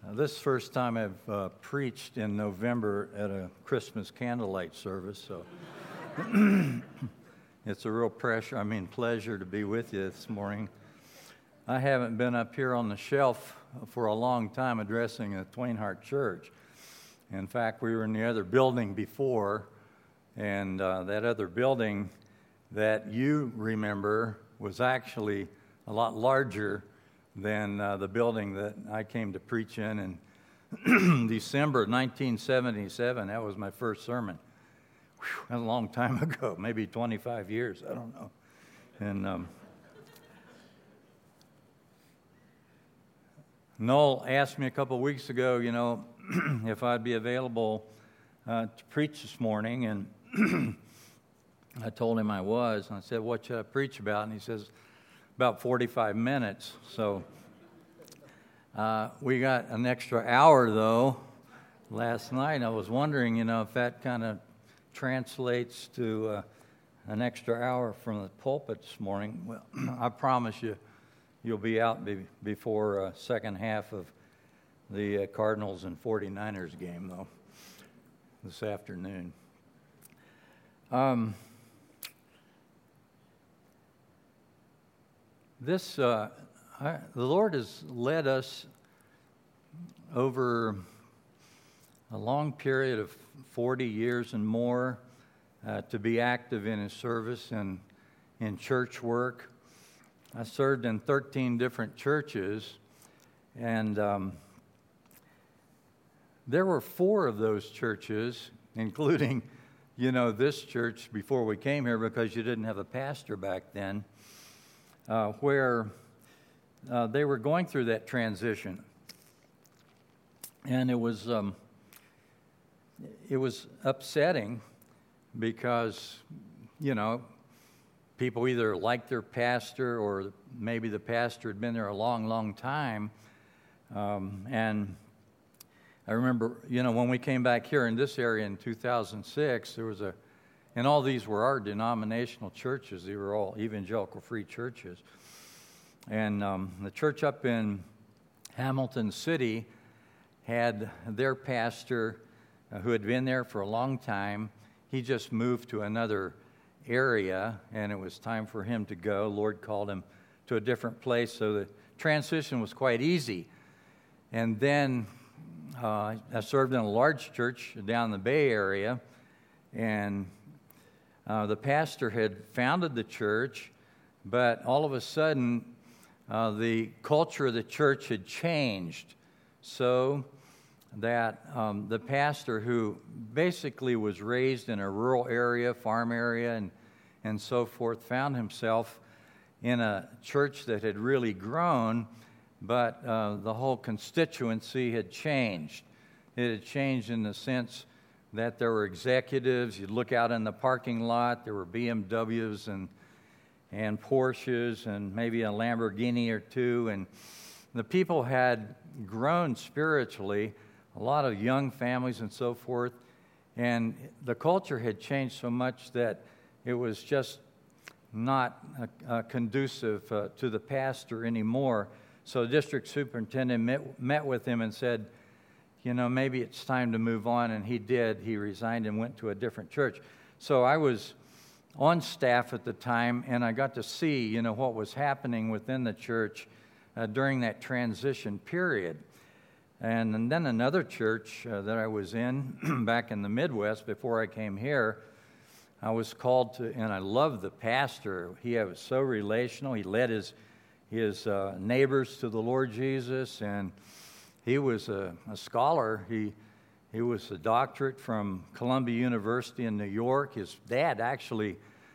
This is the first time I've preached in November at a Christmas candlelight service, so it's a real pleasure to be with you this morning. I haven't been up here on the shelf for a long time addressing a Twain Harte Church. In fact, we were in the other building before, and that other building that you remember was actually a lot larger than the building that I came to preach in December 1977. That was my first sermon. Whew, that's a long time ago, maybe 25 years, I don't know. And Noel asked me a couple of weeks ago, if I'd be available to preach this morning, and I told him I was, and I said, what should I preach about? And he says, about 45 minutes. So we got an extra hour, though, last night. I was wondering, if that kind of translates to an extra hour from the pulpit this morning. Well, I promise you'll be out before second half of the Cardinals and 49ers game, though, this afternoon. The Lord has led us over a long period of 40 years and more to be active in His service and in church work. I served in 13 different churches, and there were 4 of those churches, including, this church before we came here because you didn't have a pastor back then, where they were going through that transition. And it was upsetting because, people either liked their pastor or maybe the pastor had been there a long, long time. And I remember, when we came back here in this area in 2006, there was and all these were our denominational churches. They were all evangelical free churches. And the church up in Hamilton City had their pastor who had been there for a long time. He just moved to another area, and it was time for him to go. Lord called him to a different place, so the transition was quite easy. And then I served in a large church down in the Bay Area, and the pastor had founded the church, but all of a sudden, the culture of the church had changed so that the pastor, who basically was raised in a rural area, farm area, and so forth, found himself in a church that had really grown, but the whole constituency had changed. It had changed in the sense that there were executives. You'd look out in the parking lot, there were BMWs and Porsches and maybe a Lamborghini or two, and the people had grown spiritually, a lot of young families and so forth, and the culture had changed so much that it was just not conducive to the pastor anymore. So the district superintendent met with him and said, maybe it's time to move on, and he did. He resigned and went to a different church. So I was on staff at the time, and I got to see, what was happening within the church during that transition period. And then another church that I was in back in the Midwest before I came here, I was called to, and I loved the pastor. He was so relational. He led his neighbors to the Lord Jesus, and he was a scholar. He was a doctorate from Columbia University in New York. His dad actually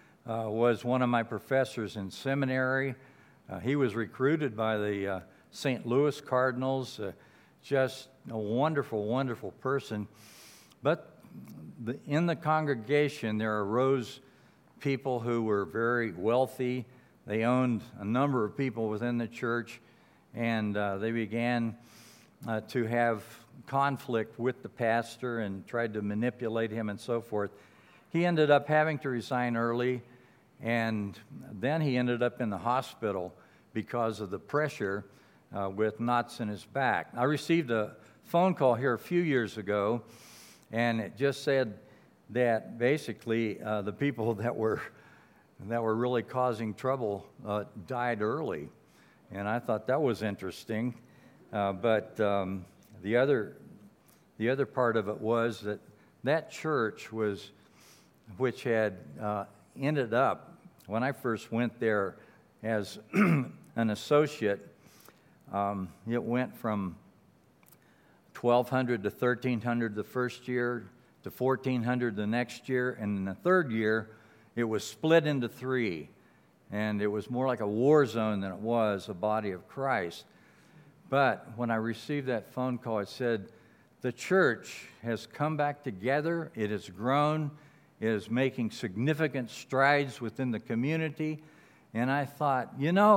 was one of my professors in seminary. He was recruited by the St. Louis Cardinals. Just a wonderful, wonderful person. But in the congregation, there arose people who were very wealthy. They owned a number of people within the church, and they began to have conflict with the pastor and tried to manipulate him and so forth. He ended up having to resign early, and then he ended up in the hospital because of the pressure with knots in his back. I received a phone call here a few years ago, and it just said that basically the people that were really causing trouble died early, and I thought that was interesting. But the other part of it was that church which had ended up, when I first went there as an associate, it went from 1,200 to 1,300 the first year, to 1,400 the next year, and in the third year, it was split into three, and it was more like a war zone than it was a body of Christ. But when I received that phone call, it said, the church has come back together, it has grown, it is making significant strides within the community, and I thought,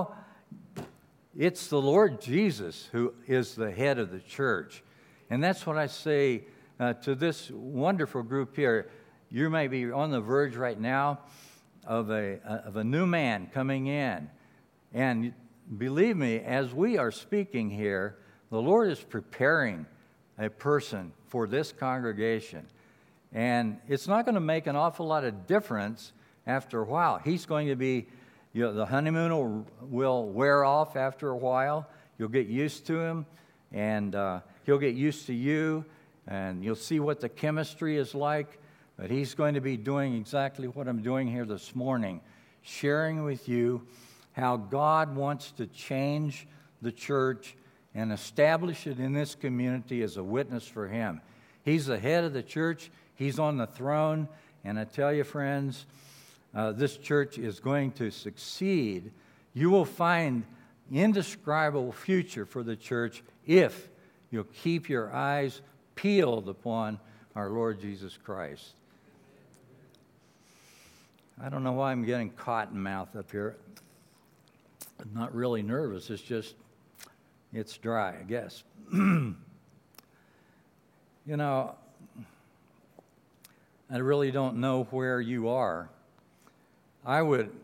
it's the Lord Jesus who is the head of the church. And that's what I say to this wonderful group here. You may be on the verge right now of a new man coming in. And believe me, as we are speaking here, the Lord is preparing a person for this congregation. And it's not going to make an awful lot of difference after a while. He's going to be, the honeymoon will wear off after a while. You'll get used to him, and he'll get used to you, and you'll see what the chemistry is like. But he's going to be doing exactly what I'm doing here this morning, sharing with you how God wants to change the church and establish it in this community as a witness for Him. He's the head of the church. He's on the throne. And I tell you, friends, this church is going to succeed. You will find indescribable future for the church if you'll keep your eyes peeled upon our Lord Jesus Christ. I don't know why I'm getting cotton mouth up here. I'm not really nervous. It's dry, I guess. I really don't know where you are. I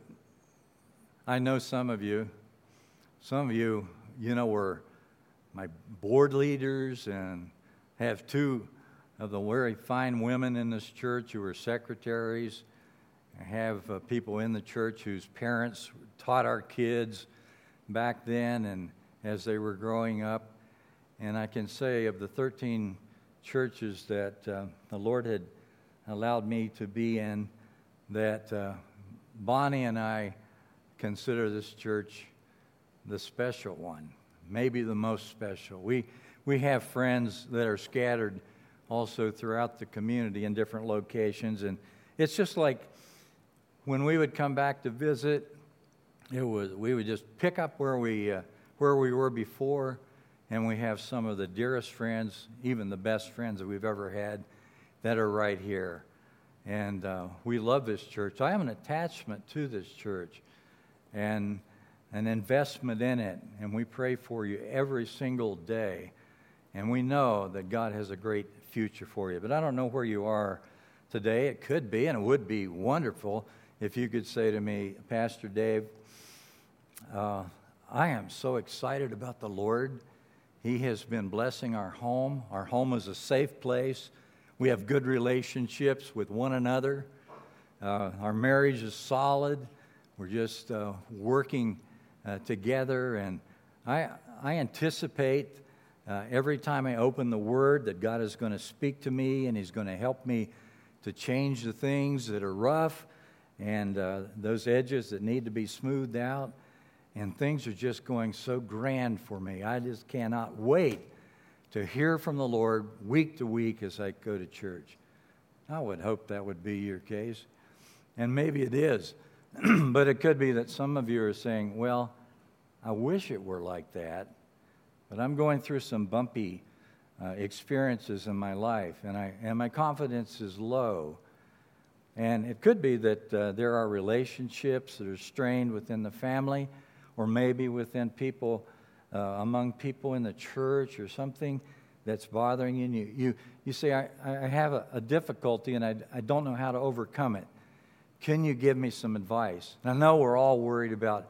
know some of you. Some of you, were my board leaders and have two of the very fine women in this church who are secretaries. I have people in the church whose parents taught our kids back then and as they were growing up. And I can say of the 13 churches that the Lord had allowed me to be in, that Bonnie and I consider this church the special one, maybe the most special. We have friends that are scattered also throughout the community in different locations, and it's just like when we would come back to visit, we would just pick up where we were before, and we have some of the dearest friends, even the best friends that we've ever had, that are right here. And we love this church. I have an attachment to this church and an investment in it, and we pray for you every single day. And we know that God has a great future for you. But I don't know where you are today. It could be, and it would be wonderful if you could say to me, Pastor Dave, I am so excited about the Lord. He has been blessing our home. Our home is a safe place. We have good relationships with one another. Our marriage is solid. We're just working together. And I anticipate every time I open the Word that God is going to speak to me and He's going to help me to change the things that are rough and those edges that need to be smoothed out. And things are just going so grand for me. I just cannot wait to hear from the Lord week to week as I go to church. I would hope that would be your case. And maybe it is. But it could be that some of you are saying, well, I wish it were like that. But I'm going through some bumpy experiences in my life. And my confidence is low. And it could be that there are relationships that are strained within the family, or maybe within people, among people in the church, or something that's bothering you. You say, I have a difficulty and I don't know how to overcome it. Can you give me some advice? And I know we're all worried about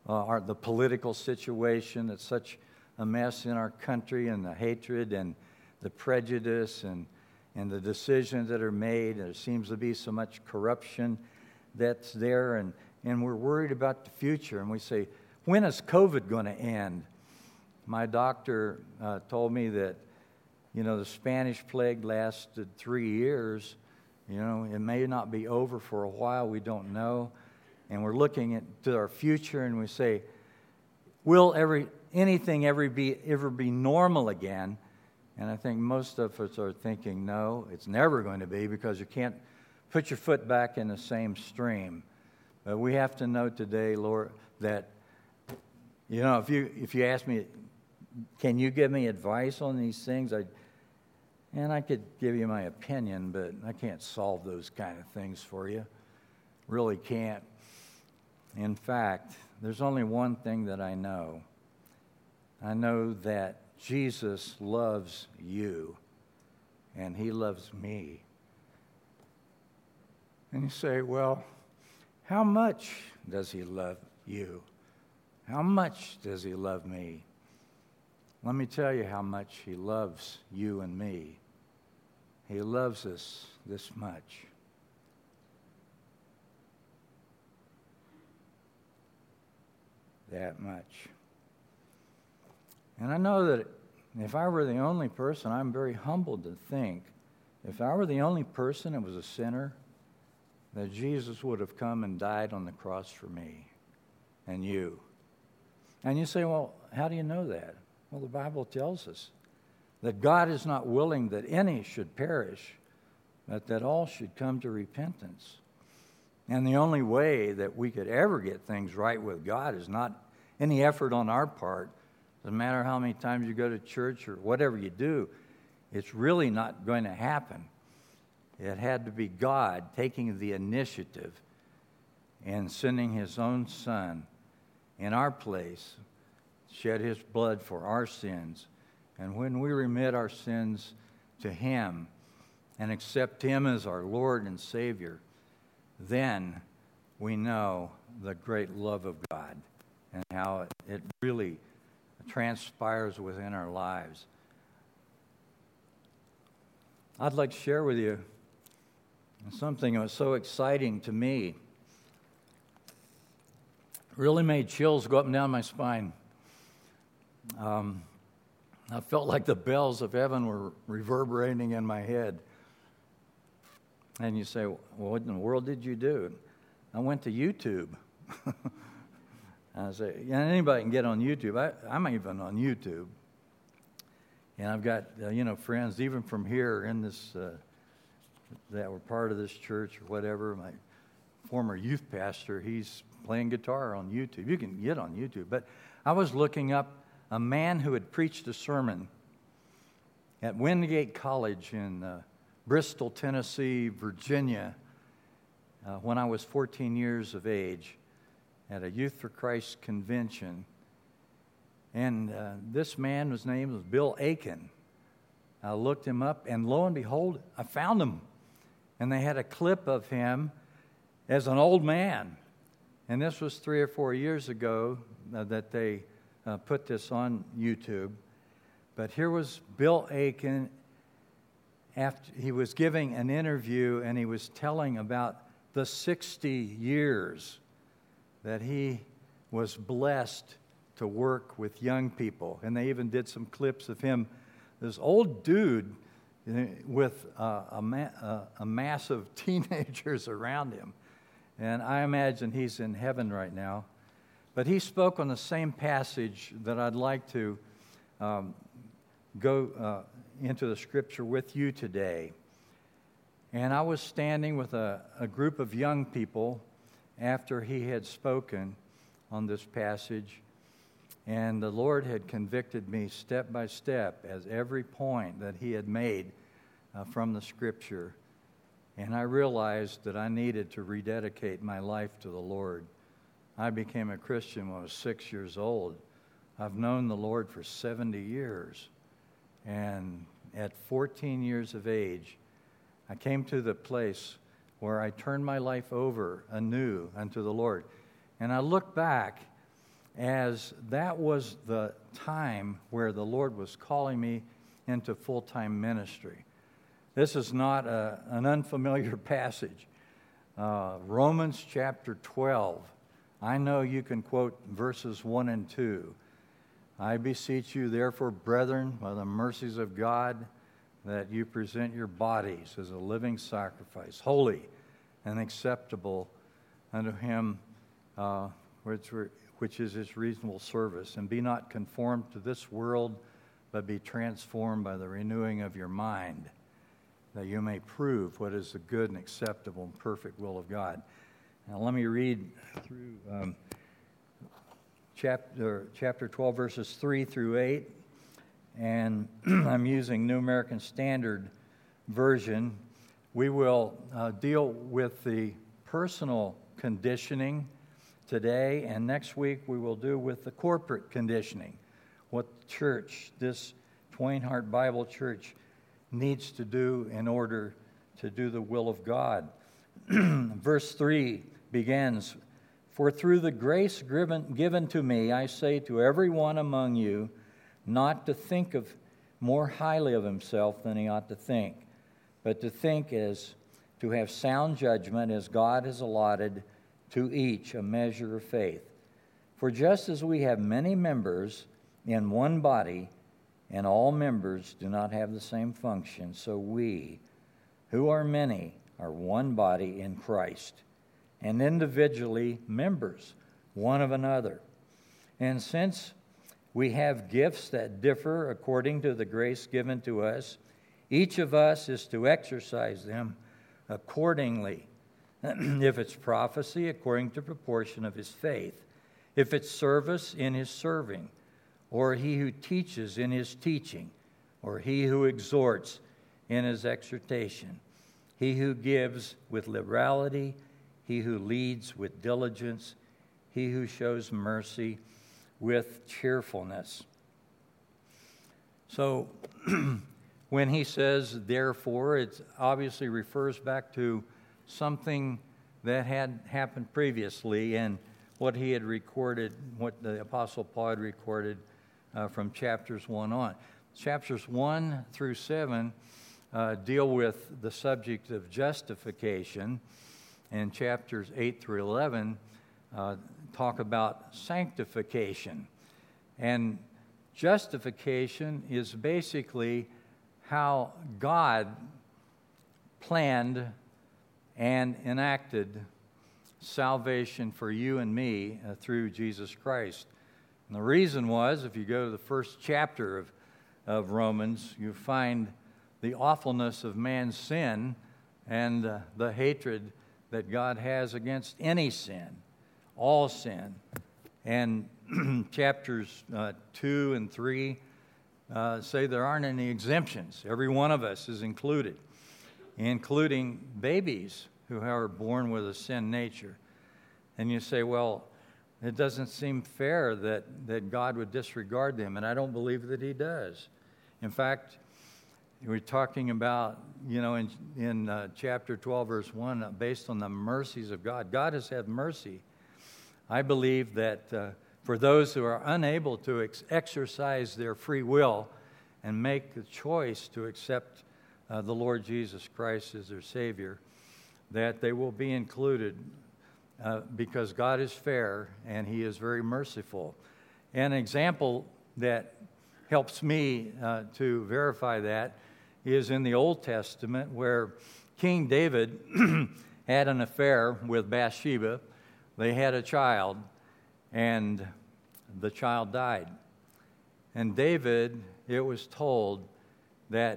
the political situation. It's such a mess in our country, and the hatred, and the prejudice and the decisions that are made. There seems to be so much corruption that's there, and we're worried about the future. And we say, when is COVID going to end? My doctor told me that, the Spanish plague lasted 3 years. It may not be over for a while. We don't know. And we're looking to our future, and we say, will anything ever be normal again? And I think most of us are thinking, no, it's never going to be, because you can't put your foot back in the same stream. But we have to know today, Lord, that, if you ask me, can you give me advice on these things? I could give you my opinion, but I can't solve those kind of things for you. Really can't. In fact, there's only one thing that I know. I know that Jesus loves you, and He loves me. And you say, well, how much does He love you? How much does He love me? Let me tell you how much He loves you and me. He loves us this much. That much. And I know that if I were the only person, I'm very humbled to think, if I were the only person that was a sinner, that Jesus would have come and died on the cross for me and you. And you say, well, how do you know that? Well, the Bible tells us that God is not willing that any should perish, but that all should come to repentance. And the only way that we could ever get things right with God is not any effort on our part. Doesn't matter how many times you go to church or whatever you do, it's really not going to happen. It had to be God taking the initiative and sending His own Son in our place, shed His blood for our sins. And when we remit our sins to Him and accept Him as our Lord and Savior, then we know the great love of God and how it really transpires within our lives. I'd like to share with you something that was so exciting to me. Really made chills go up and down my spine. I felt like the bells of heaven were reverberating in my head. And you say, well, what in the world did you do? I went to YouTube. I say, anybody can get on YouTube. I'm even on YouTube. And I've got, friends, even from here in this, that were part of this church or whatever. My former youth pastor, he's playing guitar on YouTube. You can get on YouTube. But I was looking up a man who had preached a sermon at Wingate College in Bristol, Tennessee, Virginia, when I was 14 years of age at a Youth for Christ convention. And this man, his name was Bill Aiken. I looked him up, and lo and behold, I found him. And they had a clip of him as an old man. And this was 3 or 4 years ago that they put this on YouTube. But here was Bill Aiken. After he was giving an interview, and he was telling about the 60 years that he was blessed to work with young people. And they even did some clips of him, this old dude with a mass of teenagers around him. And I imagine he's in heaven right now. But he spoke on the same passage that I'd like to go into the Scripture with you today. And I was standing with a group of young people after he had spoken on this passage. And the Lord had convicted me step by step as every point that he had made from the Scripture. And I realized that I needed to rededicate my life to the Lord. I became a Christian when I was 6 years old. I've known the Lord for 70 years. And at 14 years of age, I came to the place where I turned my life over anew unto the Lord. And I look back as that was the time where the Lord was calling me into full-time ministry. This is not an unfamiliar passage. Romans chapter 12. I know you can quote verses 1 and 2. I beseech you, therefore, brethren, by the mercies of God, that you present your bodies as a living sacrifice, holy and acceptable unto him, which is his reasonable service. And be not conformed to this world, but be transformed by the renewing of your mind, that you may prove what is the good and acceptable and perfect will of God. Now let me read through chapter 12, verses 3 through 8. And I'm using New American Standard Version. We will deal with the personal conditioning today, and next week we will do with the corporate conditioning, what the church, this Twain Harte Bible Church, needs to do in order to do the will of God. Verse 3 begins, "For through the grace given to me, I say to every one among you, not to think of more highly of himself than he ought to think, but to think as to have sound judgment as God has allotted to each a measure of faith. For just as we have many members in one body, and all members do not have the same function, so we, who are many, are one body in Christ, and individually members one of another. And since we have gifts that differ according to the grace given to us, each of us is to exercise them accordingly. If it's prophecy, according to proportion of his faith. If it's service, in his serving. Or he who teaches, in his teaching. Or he who exhorts, in his exhortation. He who gives with liberality. He who leads with diligence. He who shows mercy with cheerfulness." So, when he says, therefore, it obviously refers back to something that had happened previously and what he had recorded, what the Apostle Paul had recorded from chapters 1 on. Chapters 1 through 7 deal with the subject of justification, and chapters 8 through 11 talk about sanctification. And justification is basically how God planned and enacted salvation for you and me through Jesus Christ. And the reason was, if you go to the first chapter of Romans, you find the awfulness of man's sin and the hatred that God has against any sin, all sin. And chapters 2 and 3 say there aren't any exemptions. Every one of us is included, including babies who are born with a sin nature. And you say, well, it doesn't seem fair that God would disregard them, and I don't believe that he does. In fact, we're talking about, in chapter 12, verse 1, based on the mercies of God. God has had mercy. I believe that for those who are unable to exercise their free will and make the choice to accept the Lord Jesus Christ as their Savior, that they will be included because God is fair and he is very merciful. An example that helps me to verify that is in the Old Testament, where King David had an affair with Bathsheba. They had a child, and the child died. And David, it was told that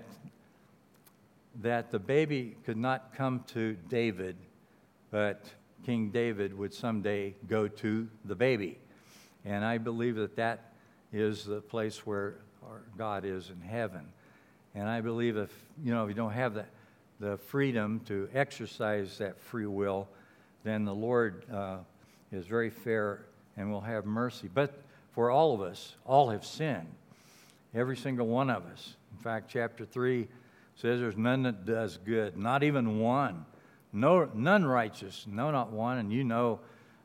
the baby could not come to David, but King David would someday go to the baby. And I believe that is the place where our God is in heaven. And I believe if you don't have the freedom to exercise that free will, then the Lord is very fair and will have mercy. But for all of us, all have sinned. Every single one of us. In fact, chapter 3 says there's none that does good, not even one. No, none righteous, no, not one. And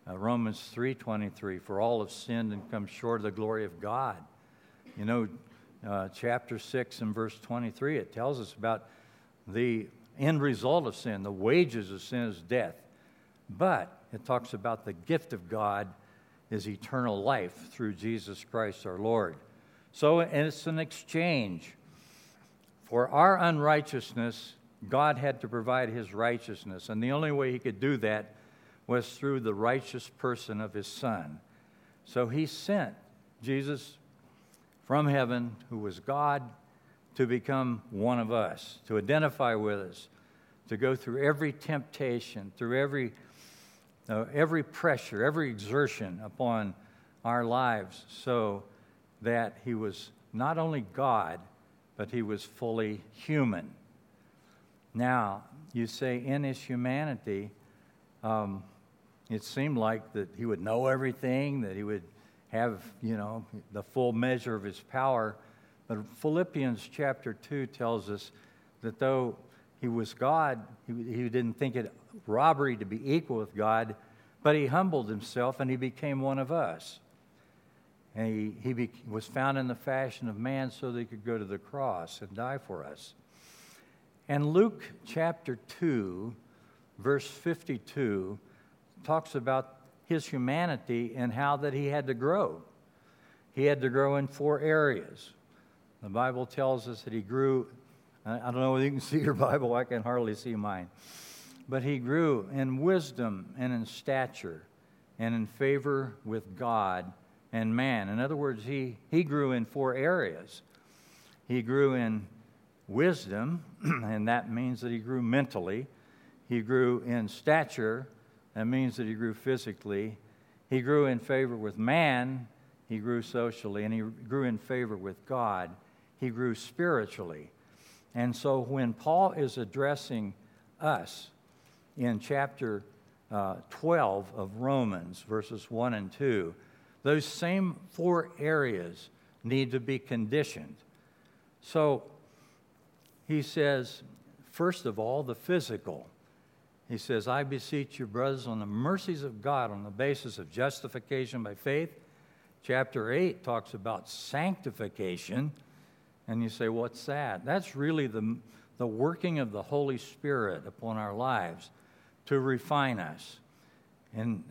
Romans 3:23, for all have sinned and come short of the glory of God. chapter 6 and verse 23, it tells us about the end result of sin. The wages of sin is death. But it talks about the gift of God is eternal life through Jesus Christ our Lord. So it's an exchange. For our unrighteousness, God had to provide his righteousness. And the only way he could do that was through the righteous person of his Son. So he sent Jesus from heaven, who was God, to become one of us, to identify with us, to go through every temptation, through every pressure, every exertion upon our lives, so that he was not only God, but he was fully human. Now, you say in his humanity, it seemed like that he would know everything, that he would have, the full measure of his power. But Philippians chapter 2 tells us that though he was God, he didn't think it robbery to be equal with God, but he humbled himself and he became one of us. And he was found in the fashion of man so that he could go to the cross and die for us. And Luke chapter 2, verse 52, talks about his humanity and how that he had to grow. He had to grow in 4 areas. The Bible tells us that he grew, I don't know whether you can see your Bible, I can hardly see mine. But he grew in wisdom and in stature and in favor with God and man. In other words, he grew in 4 areas. He grew in wisdom, and that means that he grew mentally. He grew in stature, that means that he grew physically. He grew in favor with man, he grew socially, and he grew in favor with God. He grew spiritually. And so when Paul is addressing us in chapter 12 of Romans, verses 1 and 2, those same 4 areas need to be conditioned. So he says, first of all, the physical. He says, I beseech you, brothers, on the mercies of God, on the basis of justification by faith. Chapter 8 talks about sanctification. And you say, what's that? That's really the working of the Holy Spirit upon our lives to refine us. And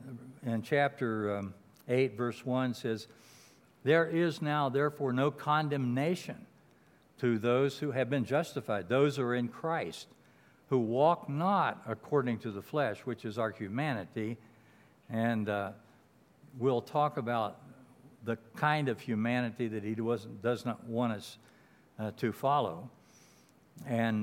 chapter 8, verse 1 says, there is now, therefore, no condemnation to those who have been justified, those who are in Christ, who walk not according to the flesh, which is our humanity. And we'll talk about the kind of humanity that he does not want us to follow. And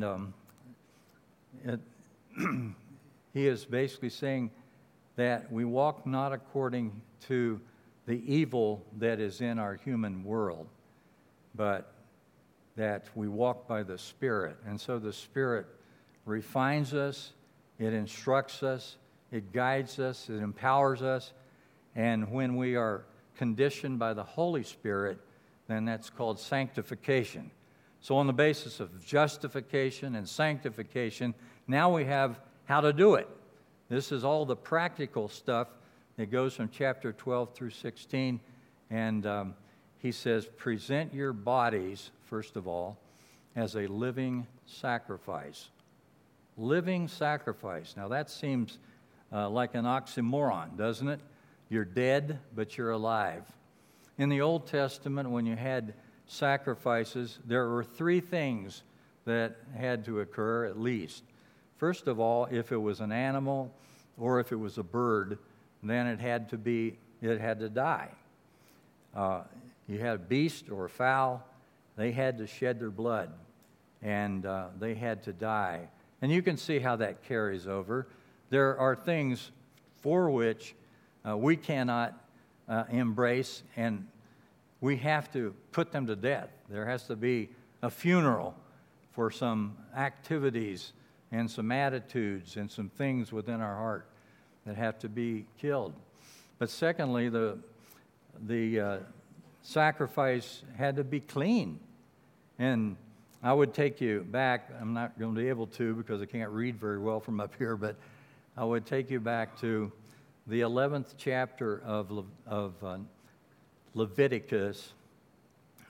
he is basically saying that we walk not according to the evil that is in our human world, but that we walk by the Spirit. And so the Spirit refines us, it instructs us, it guides us, it empowers us. And when we are conditioned by the Holy Spirit, then that's called sanctification. So on the basis of justification and sanctification, now we have how to do it. This is all the practical stuff that goes from chapter 12 through 16. And he says, present your bodies, first of all, as a living sacrifice. Living sacrifice. Now that seems like an oxymoron, doesn't it? You're dead, but you're alive. In the Old Testament, when you had sacrifices, there were 3 things that had to occur at least. First of all, if it was an animal or if it was a bird, then it had to die. You had a beast or a fowl, they had to shed their blood, and they had to die. And you can see how that carries over. There are things for which we cannot embrace, and we have to put them to death. There has to be a funeral for some activities and some attitudes and some things within our heart that have to be killed. But secondly, the sacrifice had to be clean. And I would take you back. I'm not going to be able to because I can't read very well from up here, but I would take you back to the 11th chapter of Leviticus,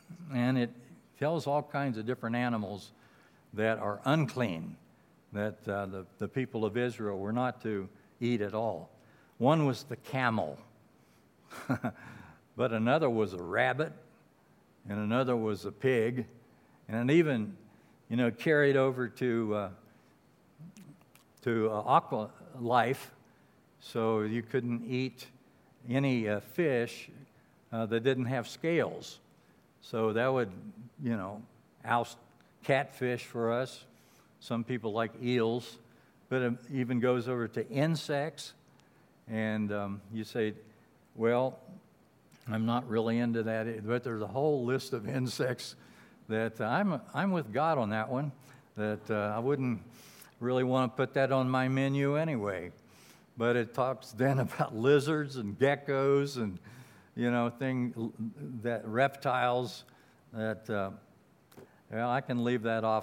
and it tells all kinds of different animals that are unclean, that the people of Israel were not to eat at all. One was the camel, but another was a rabbit, and another was a pig, and even, carried over to aqua life, so you couldn't eat any fish that didn't have scales. So that would, oust catfish for us. Some people like eels, but it even goes over to insects. And you say, well, I'm not really into that, but there's a whole list of insects that I'm with God on that one, that I wouldn't really want to put that on my menu anyway. But it talks then about lizards and geckos and, reptiles that, I can leave that off,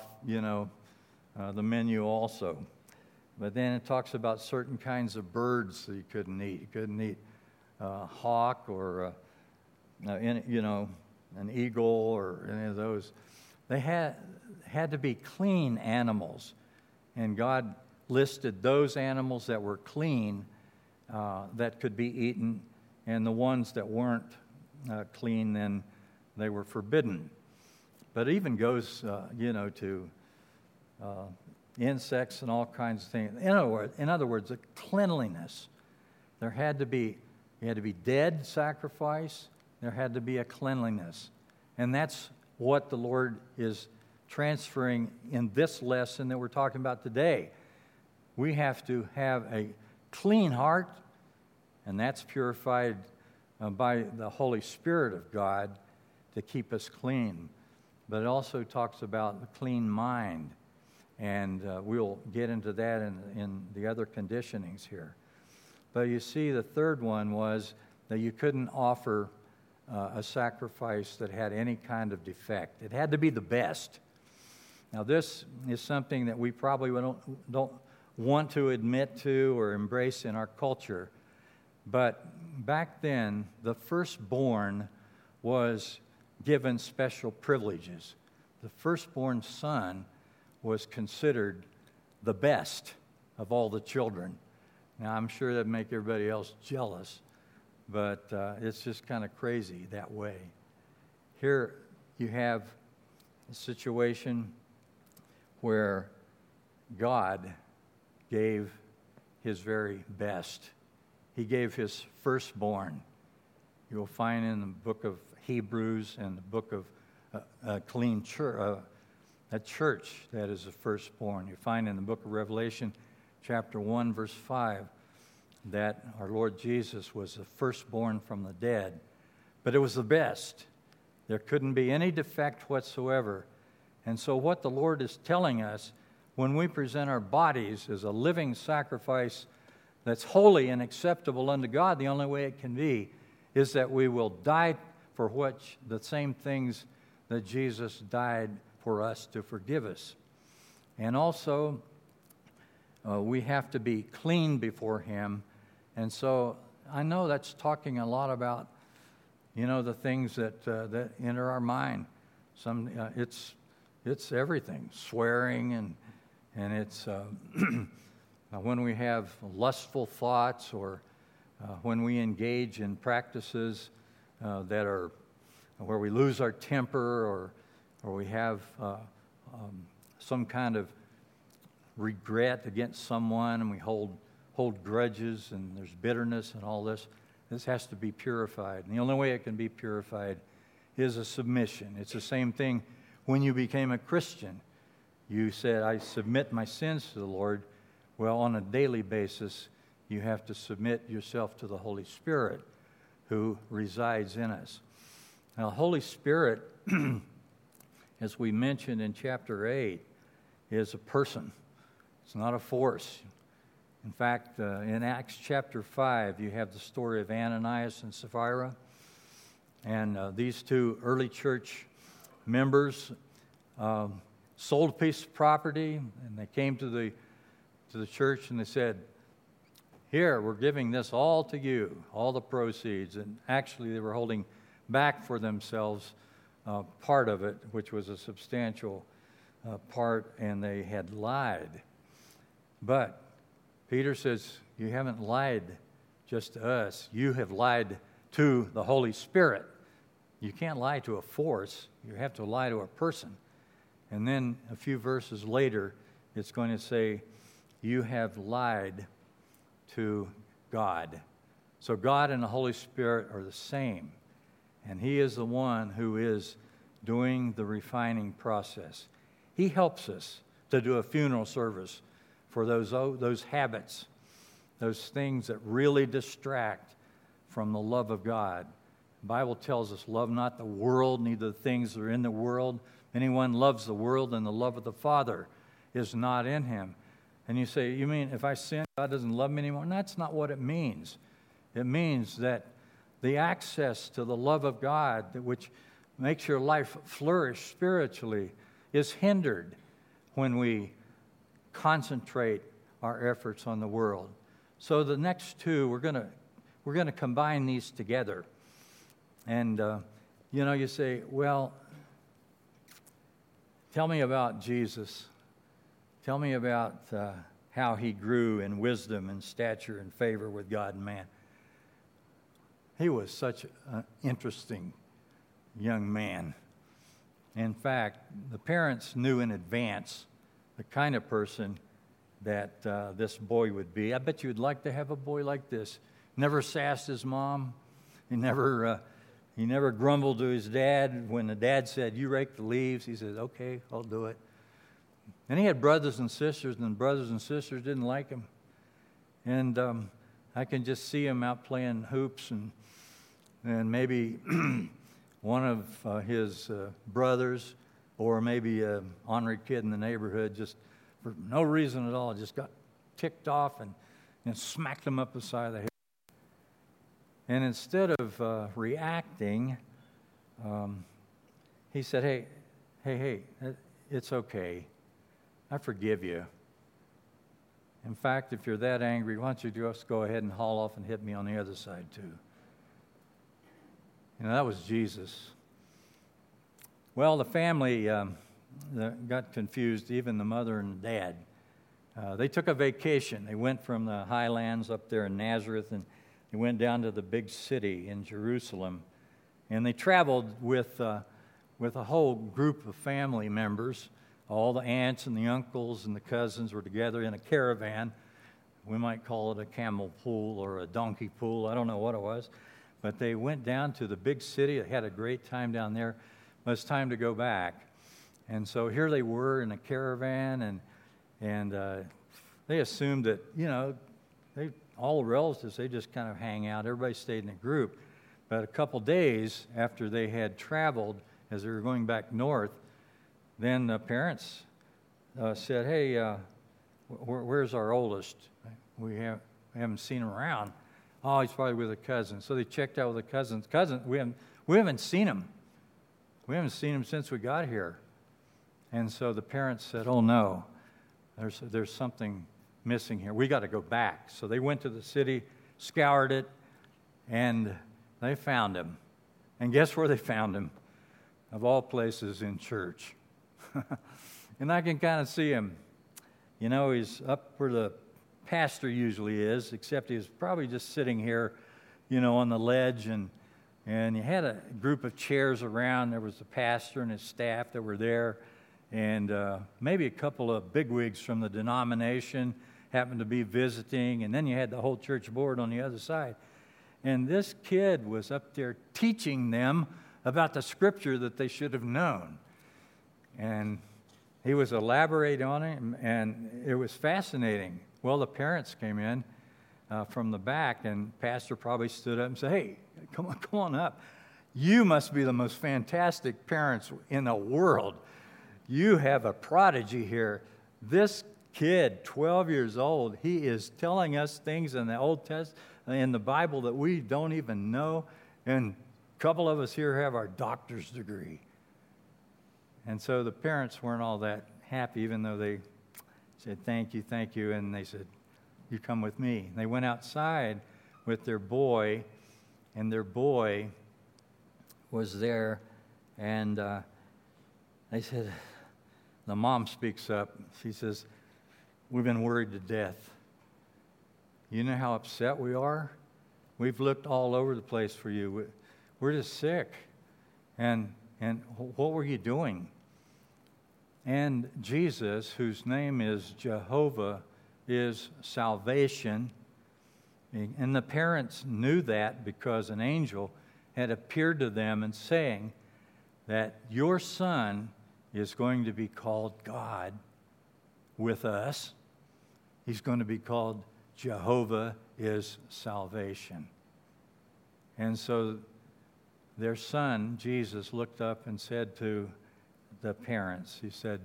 the menu also. But then it talks about certain kinds of birds that you couldn't eat. You couldn't eat a hawk or, an eagle or any of those. They had to be clean animals. And God listed those animals that were clean that could be eaten, and the ones that weren't clean, then they were forbidden. But it even goes, to insects and all kinds of things. In other words, the cleanliness. You had to be dead sacrifice. There had to be a cleanliness. And that's what the Lord is transferring in this lesson that we're talking about today. We have to have a clean heart, and that's purified by the Holy Spirit of God to keep us clean. But it also talks about a clean mind, and we'll get into that in the other conditionings here. But you see, the third one was that you couldn't offer a sacrifice that had any kind of defect. It had to be the best. Now, this is something that we probably don't want to admit to or embrace in our culture. But back then, the firstborn was given special privileges. The firstborn son was considered the best of all the children. Now, I'm sure that'd make everybody else jealous, but it's just kind of crazy that way. Here you have a situation where God gave his very best. He gave his firstborn. You will find in the book of Hebrews and the book of clean church, a church that is the firstborn. You find in the book of Revelation, chapter 1, verse 5, that our Lord Jesus was the firstborn from the dead. But it was the best. There couldn't be any defect whatsoever. And so what the Lord is telling us, when we present our bodies as a living sacrifice that's holy and acceptable unto God, the only way it can be is that we will die for the same things that Jesus died for us to forgive us. And also, we have to be clean before him. And so I know that's talking a lot about, the things that enter our mind. It's everything, swearing, and it's when we have lustful thoughts, or when we engage in practices that are where we lose our temper, or we have some kind of regret against someone, and we hold grudges, and there's bitterness and all this. This has to be purified. And the only way it can be purified is a submission. It's the same thing when you became a Christian. You said, I submit my sins to the Lord. Well, on a daily basis, you have to submit yourself to the Holy Spirit who resides in us. Now, the Holy Spirit, as we mentioned in chapter 8, is a person. It's not a force. In fact, in Acts chapter 5, you have the story of Ananias and Sapphira. And these two early church members sold a piece of property, and they came to the church and they said, here, we're giving this all to you, all the proceeds. And actually, they were holding back for themselves part of it, which was a substantial part, and they had lied. But Peter says, you haven't lied just to us. You have lied to the Holy Spirit. You can't lie to a force. You have to lie to a person. And then a few verses later, it's going to say, you have lied to God. So God and the Holy Spirit are the same. And He is the one who is doing the refining process. He helps us to do a funeral service for those habits, those things that really distract from the love of God. The Bible tells us, love not the world, neither the things that are in the world. Anyone loves the world, and the love of the Father is not in him. And you say, you mean if I sin, God doesn't love me anymore? And that's not what it means. It means that the access to the love of God, which makes your life flourish spiritually, is hindered when we concentrate our efforts on the world. So the next two, we're going to combine these together. And you say, well, tell me about Jesus. Tell me about how He grew in wisdom and stature and favor with God and man. He was such an interesting young man. In fact, the parents knew in advance the kind of person that this boy would be. I bet you'd like to have a boy like this. Never sassed his mom. He never grumbled to his dad. When the dad said, you rake the leaves, he said, okay, I'll do it. And he had brothers and sisters, and brothers and sisters didn't like him. And I can just see him out playing hoops, and maybe one of his brothers, or maybe an ornery kid in the neighborhood, just for no reason at all, just got ticked off and smacked him up the side of the head. And instead of reacting, he said, hey, it's okay. I forgive you. In fact, if you're that angry, why don't you just go ahead and haul off and hit me on the other side too? That was Jesus. Well, the family got confused, even the mother and the dad. They took a vacation. They went from the highlands up there in Nazareth, and they went down to the big city in Jerusalem. And they traveled with a whole group of family members. All the aunts and the uncles and the cousins were together in a caravan. We might call it a camel pool or a donkey pool. I don't know what it was. But they went down to the big city. They had a great time down there. But it's time to go back. And so here they were in a caravan, and they assumed that, all the relatives, they just kind of hang out. Everybody stayed in a group. But a couple days after they had traveled, as they were going back north, then the parents said, hey, where's our oldest? We haven't seen him around. Oh, he's probably with a cousin. So they checked out with a cousin. We haven't seen him. We haven't seen him since we got here. And so the parents said, oh no, there's something missing here. We got to go back. So they went to the city, scoured it, and they found him. And guess where they found him? Of all places, in church. And I can kind of see him. He's up where the pastor usually is, except he was probably just sitting here, on the ledge, and you had a group of chairs around. There was the pastor and his staff that were there, and maybe a couple of bigwigs from the denomination happened to be visiting, and then you had the whole church board on the other side. And this kid was up there teaching them about the scripture that they should have known. And he was elaborating on it, and it was fascinating. Well, the parents came in from the back, and pastor probably stood up and said, hey, come on up. You must be the most fantastic parents in the world. You have a prodigy here. This kid, 12 years old, he is telling us things in the Old Testament, in the Bible, that we don't even know. And a couple of us here have our doctor's degree. And so the parents weren't all that happy, even though they said, thank you. And they said, you come with me. And they went outside with their boy, and their boy was there And they said, the mom speaks up. She says, we've been worried to death. You know how upset we are? We've looked all over the place for you. We're just sick. And what were you doing? And Jesus, whose name is Jehovah, is salvation. And the parents knew that because an angel had appeared to them and saying that your son is going to be called God with us. He's going to be called Jehovah is salvation. And so their son, Jesus, looked up and said to the parents, he said,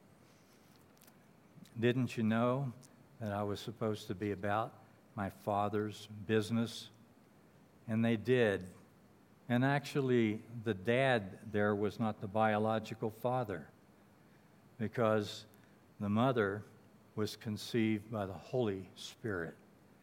didn't you know that I was supposed to be about my Father's business? And they did. And actually, the dad there was not the biological father, because the mother was conceived by the Holy Spirit.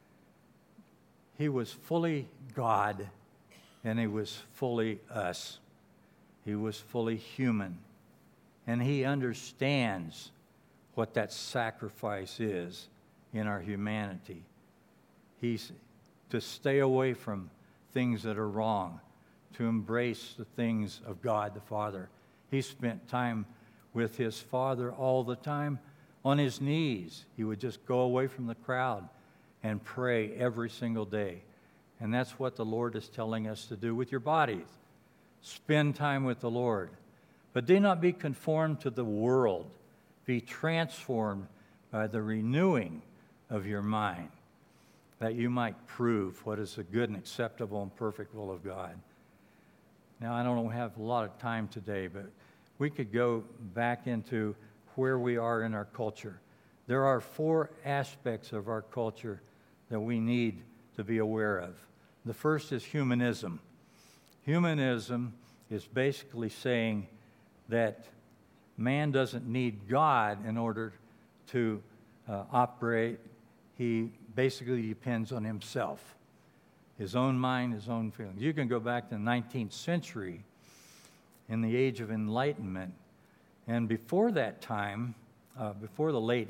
He was fully God, and he was fully us. He was fully human. And he understands what that sacrifice is in our humanity. He's to stay away from things that are wrong, to embrace the things of God the Father. He spent time with his Father all the time on his knees. He would just go away from the crowd and pray every single day. And that's what the Lord is telling us to do with your bodies. Spend time with the Lord. But do not be conformed to the world. Be transformed by the renewing of your mind, that you might prove what is the good and acceptable and perfect will of God. Now, I don't have a lot of time today, but we could go back into where we are in our culture. There are 4 aspects of our culture that we need to be aware of. The first is humanism. Humanism is basically saying that man doesn't need God in order to operate. He basically depends on himself, his own mind, his own feelings. You can go back to the 19th century in the Age of Enlightenment. And before that time, before the late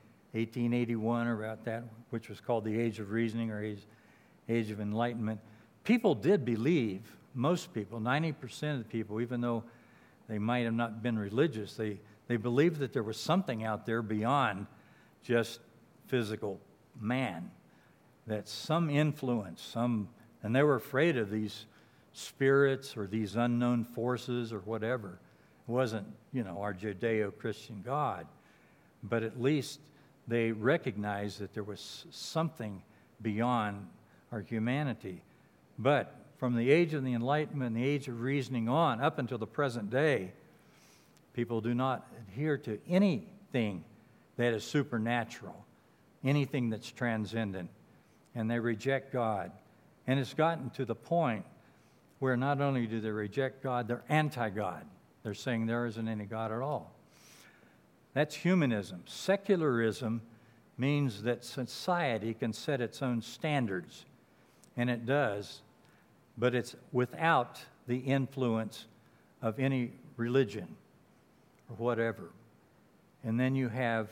1881 or about that, which was called the Age of Reasoning or Age of Enlightenment, people did believe, most people, 90% of the people, even though they might have not been religious, they believed that there was something out there beyond just physical man, that some influence, and they were afraid of these spirits or these unknown forces or whatever. It wasn't, our Judeo-Christian God, but at least they recognized that there was something beyond our humanity. But from the age of the Enlightenment, the age of reasoning on, up until the present day, people do not adhere to anything that is supernatural, anything that's transcendent, and they reject God. And it's gotten to the point where not only do they reject God, they're anti-God. They're saying there isn't any God at all. That's humanism. Secularism means that society can set its own standards, and it does, but it's without the influence of any religion or whatever. And then you have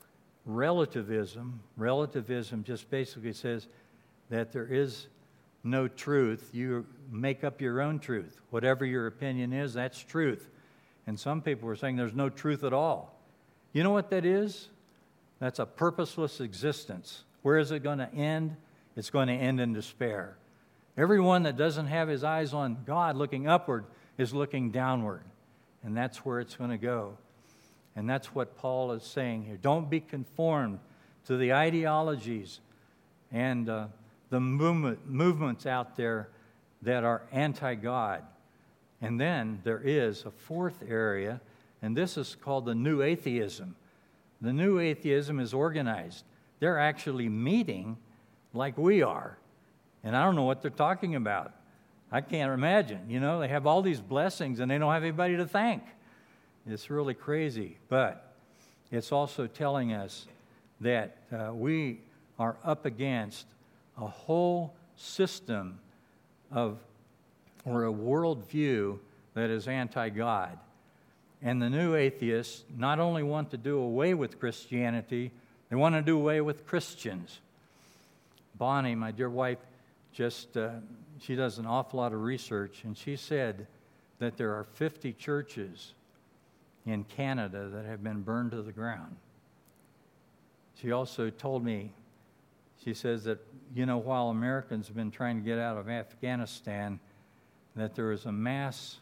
relativism. Relativism just basically says that there is no truth. You make up your own truth. Whatever your opinion is, that's truth. And some people are saying there's no truth at all. You know what that is? That's a purposeless existence. Where is it going to end? It's going to end in despair. Everyone that doesn't have his eyes on God looking upward is looking downward. And that's where it's going to go. And that's what Paul is saying here. Don't be conformed to the ideologies and the movements out there that are anti-God. And then there is a 4th area, and this is called the New Atheism. The New Atheism is organized. They're actually meeting like we are. And I don't know what they're talking about. I can't imagine. They have all these blessings and they don't have anybody to thank. It's really crazy. But it's also telling us that we are up against a whole system or a worldview that is anti-God. And the new atheists not only want to do away with Christianity, they want to do away with Christians. Bonnie, my dear wife, she does an awful lot of research, and she said that there are 50 churches in Canada that have been burned to the ground. She also told me, she says that, while Americans have been trying to get out of Afghanistan, that there is a mass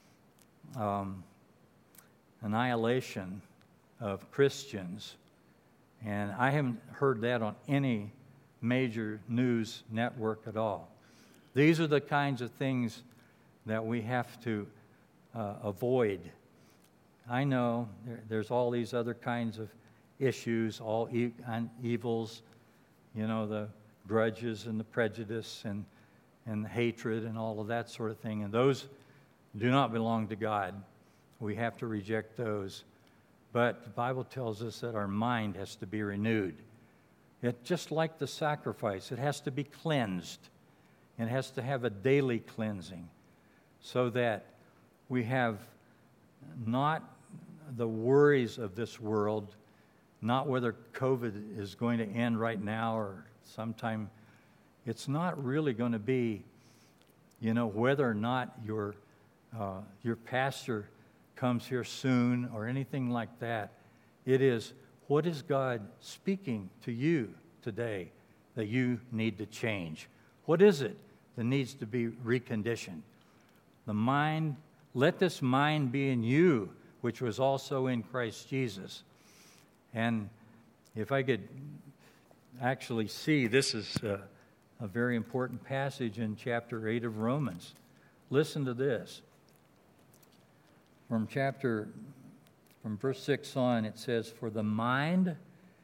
annihilation of Christians. And I haven't heard that on any major news network at all. These are the kinds of things that we have to avoid. I know there's all these other kinds of issues, all evils, the grudges and the prejudice and the hatred and all of that sort of thing. And those do not belong to God. We have to reject those. But the Bible tells us that our mind has to be renewed. It just like the sacrifice, it has to be cleansed. It has to have a daily cleansing so that we have not the worries of this world, not whether COVID is going to end right now or sometime. It's not really going to be, whether or not your pastor comes here soon or anything like that. It is, what is God speaking to you today that you need to change? What is it that needs to be reconditioned? The mind, let this mind be in you, which was also in Christ Jesus. And if I could actually see, this is a very important passage in chapter 8 of Romans. Listen to this. From verse 6 on, it says, For the mind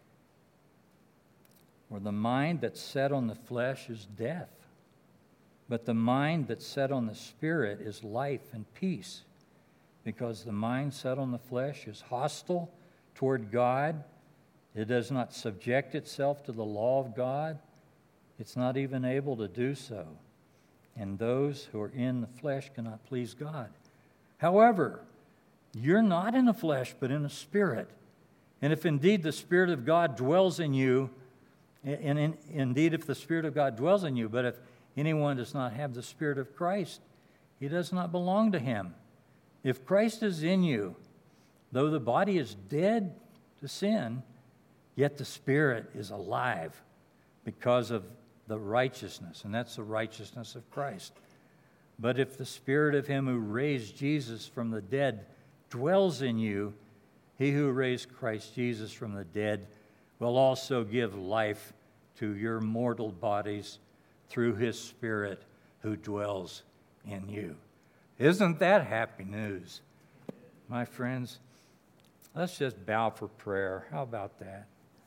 that's set on the flesh is death, but the mind that's set on the Spirit is life and peace, because the mind set on the flesh is hostile toward God. It does not subject itself to the law of God. It's not even able to do so. And those who are in the flesh cannot please God. However, you're not in the flesh, but in the Spirit. And if indeed the Spirit of God dwells in you, and indeed if the Spirit of God dwells in you, but if anyone does not have the Spirit of Christ, he does not belong to him. If Christ is in you, though the body is dead to sin, yet the Spirit is alive because of the righteousness, and that's the righteousness of Christ. But if the Spirit of him who raised Jesus from the dead dwells in you, he who raised Christ Jesus from the dead will also give life to your mortal bodies through his Spirit who dwells in you. Isn't that happy news? My friends, let's just bow for prayer. How about that?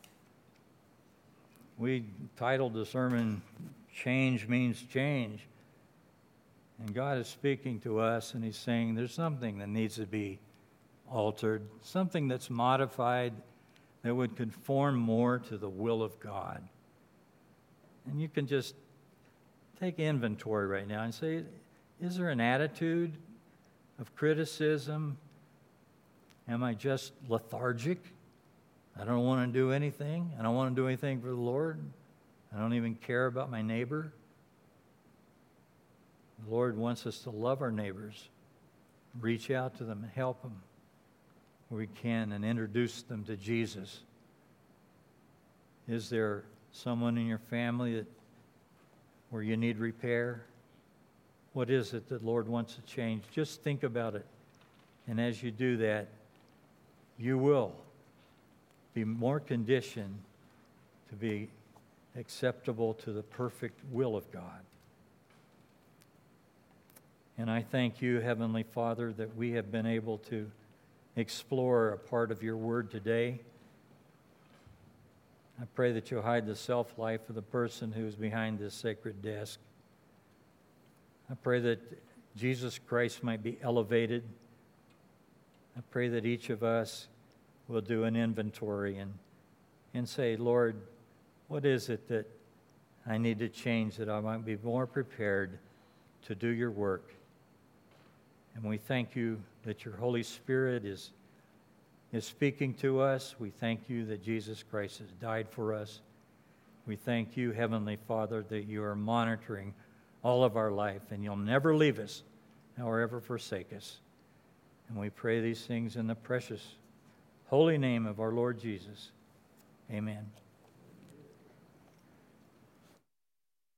We titled the sermon, Change Means Change. And God is speaking to us, and he's saying there's something that needs to be altered, something that's modified that would conform more to the will of God. And you can just take inventory right now and say, is there an attitude of criticism? Am I just lethargic? I don't want to do anything. I don't want to do anything for the Lord. I don't even care about my neighbor. The Lord wants us to love our neighbors, reach out to them and help them where we can and introduce them to Jesus. Is there someone in your family where you need repair? What is it that the Lord wants to change? Just think about it. And as you do that, you will be more conditioned to be acceptable to the perfect will of God. And I thank you, Heavenly Father, that we have been able to explore a part of your word today. I pray that you'll hide the self-life of the person who is behind this sacred desk. I pray that Jesus Christ might be elevated. I pray that each of us will do an inventory and say, Lord, what is it that I need to change that I might be more prepared to do your work? And we thank you that your Holy Spirit is speaking to us. We thank you that Jesus Christ has died for us. We thank you, Heavenly Father, that you are monitoring all of our life, and you'll never leave us nor ever forsake us. And we pray these things in the precious, holy name of our Lord Jesus. Amen.